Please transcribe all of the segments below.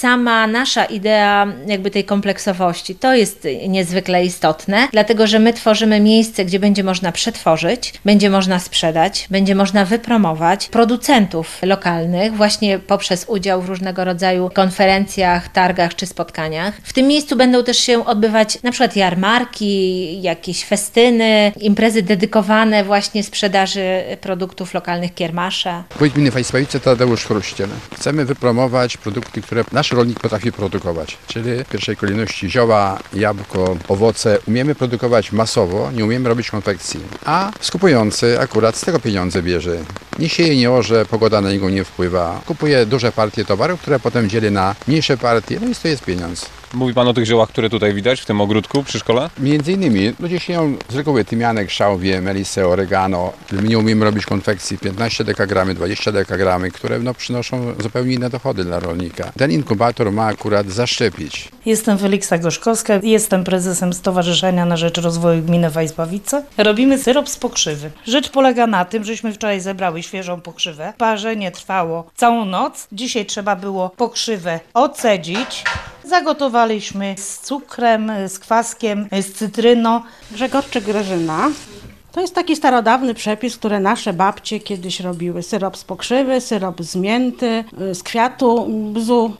sama nasza idea jakby tej kompleksowości, to jest niezwykle istotne, dlatego że my tworzymy miejsce, gdzie będzie można przetworzyć, będzie można sprzedać, będzie można wypromować producentów lokalnych właśnie poprzez udział w różnego rodzaju konferencjach, targach czy spotkaniach. W tym miejscu będą też się odbywać na przykład jarmarki, jakieś festyny, imprezy dedykowane właśnie sprzedaży produktów lokalnych, kiermasze. Wójt gminy Wajsławice Tadeusz Chruściel. Chcemy wypromować produkty, które nasz rolnik potrafi produkować, czyli w pierwszej kolejności zioła, jabłko, owoce. Umiemy produkować masowo, nie umiemy robić konfekcji, a skupujący akurat z tego pieniądze bierze. Nie sieje, nie orze, pogoda na niego nie wpływa. Kupuje duże partie towarów, które potem dzieli na mniejsze partie, no i to jest pieniądz. Mówi Pan o tych ziołach, które tutaj widać w tym ogródku przy szkole? Między innymi ludzie sieją z reguły tymianek, szałwie, melisę, oregano. My nie umiemy robić konfekcji 15 dekagramy, 20 dekagramy, które przynoszą zupełnie inne dochody dla rolnika. Ten inkubator ma akurat zaszczepić. Jestem Feliksa Gorzkowska, jestem prezesem Stowarzyszenia na Rzecz Rozwoju Gminy Wajsławice. Robimy syrop z pokrzywy. Rzecz polega na tym, żeśmy wczoraj zebrały świeżą pokrzywę. Parzenie trwało całą noc. Dzisiaj trzeba było pokrzywę odcedzić. Zagotowaliśmy z cukrem, z kwaskiem, z cytryną. Grzegorczyk Grażyna. To jest taki starodawny przepis, który nasze babcie kiedyś robiły. Syrop z pokrzywy, syrop z mięty, z kwiatu bzu.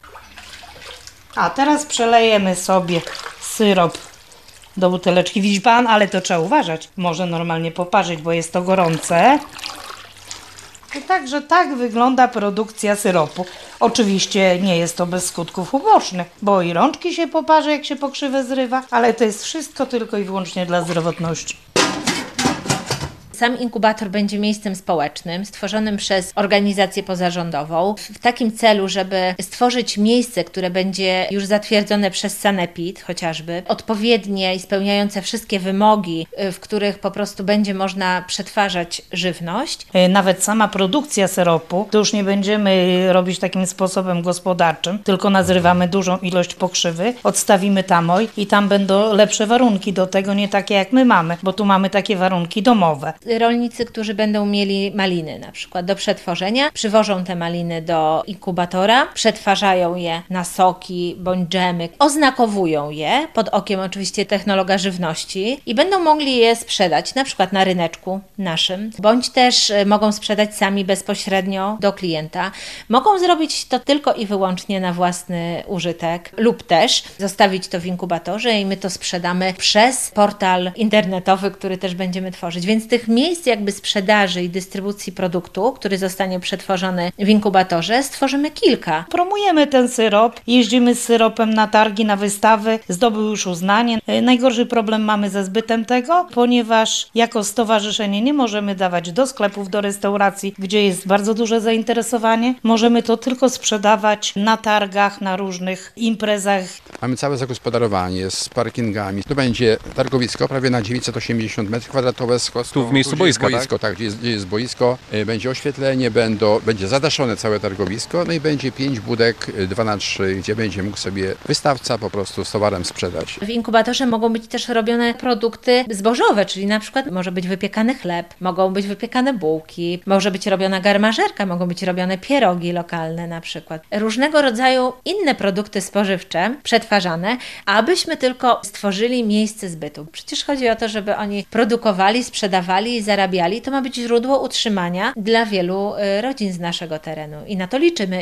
A teraz przelejemy sobie syrop do buteleczki. Widzi Pan, ale to trzeba uważać. Może normalnie poparzyć, bo jest to gorące. I także tak wygląda produkcja syropu. Oczywiście nie jest to bez skutków ubocznych, bo i rączki się poparzy, jak się pokrzywę zrywa, ale to jest wszystko tylko i wyłącznie dla zdrowotności. Sam inkubator będzie miejscem społecznym, stworzonym przez organizację pozarządową w takim celu, żeby stworzyć miejsce, które będzie już zatwierdzone przez Sanepid chociażby, odpowiednie i spełniające wszystkie wymogi, w których po prostu będzie można przetwarzać żywność. Nawet sama produkcja syropu, to już nie będziemy robić takim sposobem gospodarczym, tylko nazrywamy dużą ilość pokrzywy, odstawimy tamoj i tam będą lepsze warunki do tego, nie takie jak my mamy, bo tu mamy takie warunki domowe. Rolnicy, którzy będą mieli maliny na przykład do przetworzenia, przywożą te maliny do inkubatora, przetwarzają je na soki bądź dżemy, oznakowują je pod okiem oczywiście technologa żywności i będą mogli je sprzedać na przykład na ryneczku naszym, bądź też mogą sprzedać sami bezpośrednio do klienta. Mogą zrobić to tylko i wyłącznie na własny użytek lub też zostawić to w inkubatorze i my to sprzedamy przez portal internetowy, który też będziemy tworzyć. Więc tych miejsc jakby sprzedaży i dystrybucji produktu, który zostanie przetworzony w inkubatorze, stworzymy kilka. Promujemy ten syrop, jeździmy z syropem na targi, na wystawy, zdobył już uznanie. Najgorszy problem mamy ze zbytem tego, ponieważ jako stowarzyszenie nie możemy dawać do sklepów, do restauracji, gdzie jest bardzo duże zainteresowanie. Możemy to tylko sprzedawać na targach, na różnych imprezach. Mamy całe zagospodarowanie z parkingami. Tu będzie targowisko prawie na 980 m2. Tu w miejscu boiska, boisko, tak? Gdzie jest boisko, będzie oświetlenie, będzie zadaszone całe targowisko, no i będzie 5 budek 2x3, gdzie będzie mógł sobie wystawca po prostu z towarem sprzedać. W inkubatorze mogą być też robione produkty zbożowe, czyli na przykład może być wypiekany chleb, mogą być wypiekane bułki, może być robiona garmażerka, mogą być robione pierogi lokalne na przykład. Różnego rodzaju inne produkty spożywcze przetwarzane, abyśmy tylko stworzyli miejsce zbytu. Przecież chodzi o to, żeby oni produkowali, sprzedawali i zarabiali. To ma być źródło utrzymania dla wielu rodzin z naszego terenu i na to liczymy.